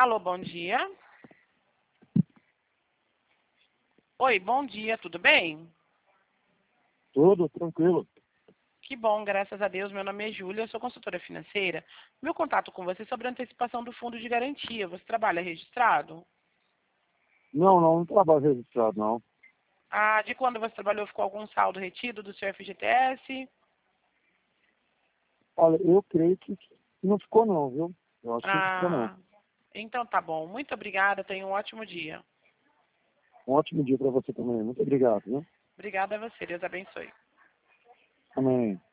Alô, bom dia. Oi, bom dia, tudo bem? Tudo tranquilo. Que bom, graças a Deus. Meu nome é Júlia, eu sou consultora financeira. Meu contato com você é sobre a antecipação do fundo de garantia. Você trabalha registrado? Não trabalho registrado, não. Ah, de quando você trabalhou, ficou algum saldo retido do seu FGTS? Olha, eu creio que não ficou não, viu? Eu acho que não ficou não. Ah, então tá bom. Muito obrigada, tenha um ótimo dia. Um ótimo dia para você também. Muito obrigado, viu? Obrigada a você, Deus abençoe. Amém.